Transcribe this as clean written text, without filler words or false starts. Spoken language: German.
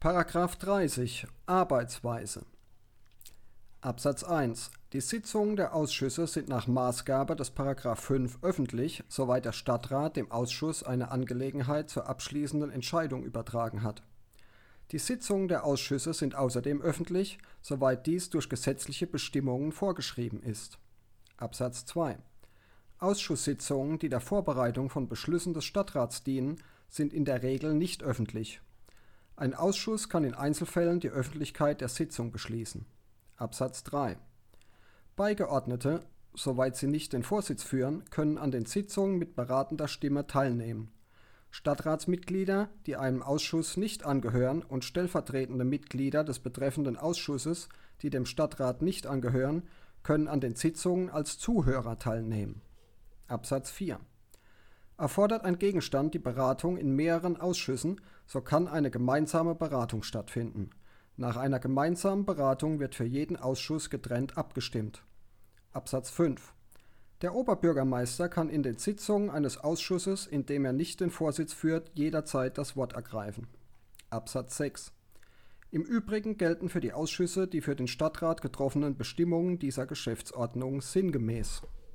Paragraph 30 Arbeitsweise Absatz 1. Die Sitzungen der Ausschüsse sind nach Maßgabe des Paragraph 5 öffentlich, soweit der Stadtrat dem Ausschuss eine Angelegenheit zur abschließenden Entscheidung übertragen hat. Die Sitzungen der Ausschüsse sind außerdem öffentlich, soweit dies durch gesetzliche Bestimmungen vorgeschrieben ist. Absatz 2. Ausschusssitzungen, die der Vorbereitung von Beschlüssen des Stadtrats dienen, sind in der Regel nicht öffentlich. Ein Ausschuss kann in Einzelfällen die Öffentlichkeit der Sitzung beschließen. Absatz 3. Beigeordnete, soweit sie nicht den Vorsitz führen, können an den Sitzungen mit beratender Stimme teilnehmen. Stadtratsmitglieder, die einem Ausschuss nicht angehören, und stellvertretende Mitglieder des betreffenden Ausschusses, die dem Stadtrat nicht angehören, können an den Sitzungen als Zuhörer teilnehmen. Absatz 4. Erfordert ein Gegenstand die Beratung in mehreren Ausschüssen, so kann eine gemeinsame Beratung stattfinden. Nach einer gemeinsamen Beratung wird für jeden Ausschuss getrennt abgestimmt. Absatz 5. Der Oberbürgermeister kann in den Sitzungen eines Ausschusses, in dem er nicht den Vorsitz führt, jederzeit das Wort ergreifen. Absatz 6. Im Übrigen gelten für die Ausschüsse die für den Stadtrat getroffenen Bestimmungen dieser Geschäftsordnung sinngemäß.